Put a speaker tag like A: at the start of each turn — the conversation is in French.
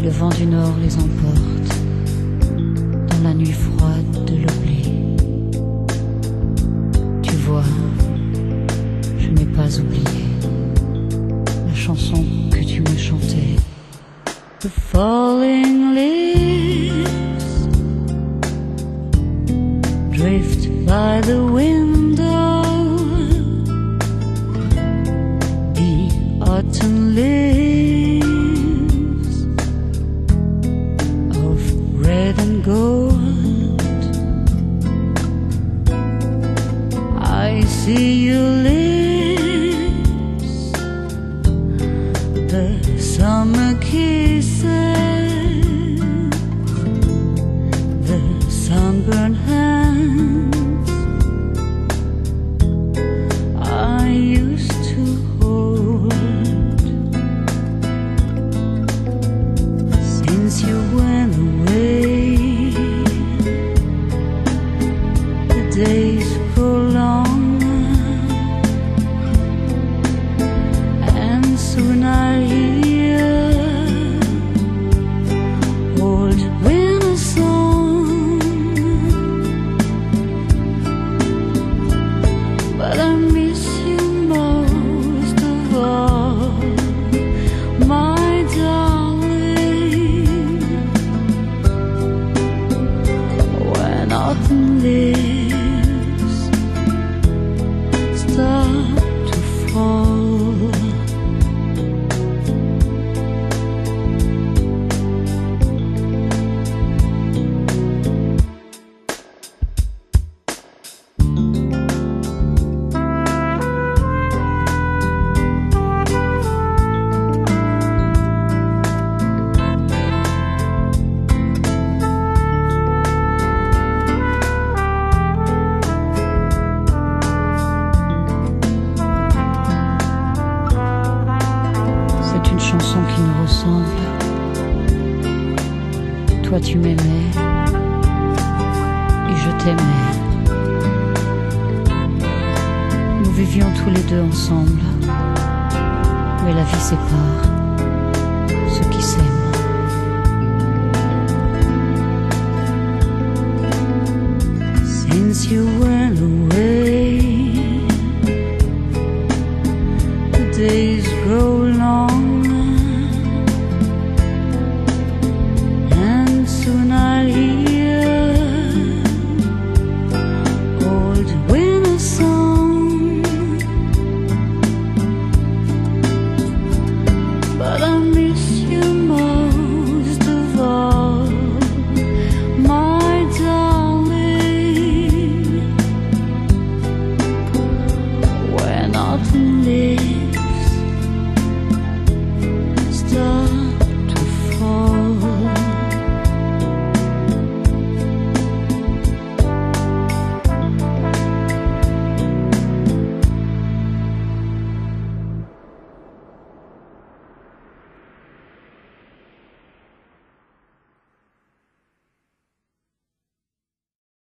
A: le vent du nord les emporte dans la nuit froide de l'oubli. Tu vois, je n'ai pas oublié la chanson que tu me chantais. The falling leaves drift by the window, the autumn leaves of red and gold. I see your lips, the summer kisses, the sunburned hands I used to hold. Since you went away, the days grow longer, and soon I hear old winter song. But I miss you most of all, my darling. When autumn leaves start to fall, chanson qui nous ressemble. Toi tu m'aimais et je t'aimais. Nous vivions tous les deux ensemble, mais la vie sépare.